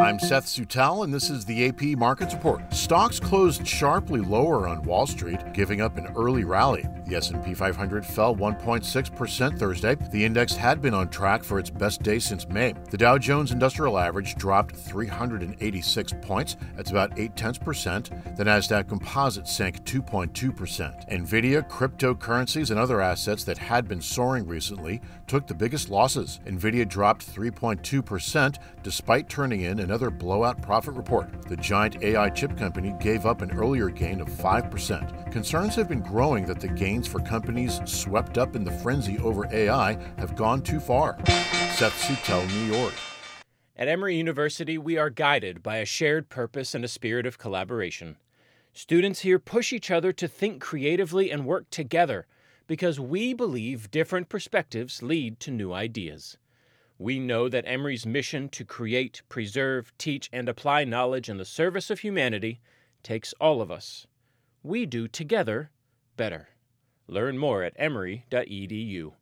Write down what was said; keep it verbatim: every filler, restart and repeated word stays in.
I'm Seth Sutel, and this is the A P Markets Report. Stocks closed sharply lower on Wall Street, giving up an early rally. The S and P five hundred fell one point six percent Thursday. The index had been on track for its best day since May. The Dow Jones Industrial Average dropped three hundred eighty-six points. That's about eight tenths percent. The Nasdaq Composite sank two point two percent. Nvidia, cryptocurrencies, and other assets that had been soaring recently took the biggest losses. Nvidia dropped three point two percent despite turning in another blowout profit report. The giant A I chip company gave up an earlier gain of five percent. Concerns have been growing that the gains for companies swept up in the frenzy over A I have gone too far. Seth Sutel, New York. At Emory University, we are guided by a shared purpose and a spirit of collaboration. Students here push each other to think creatively and work together because we believe different perspectives lead to new ideas. We know that Emory's mission to create, preserve, teach, and apply knowledge in the service of humanity takes all of us. We do together better. Learn more at emory dot e d u.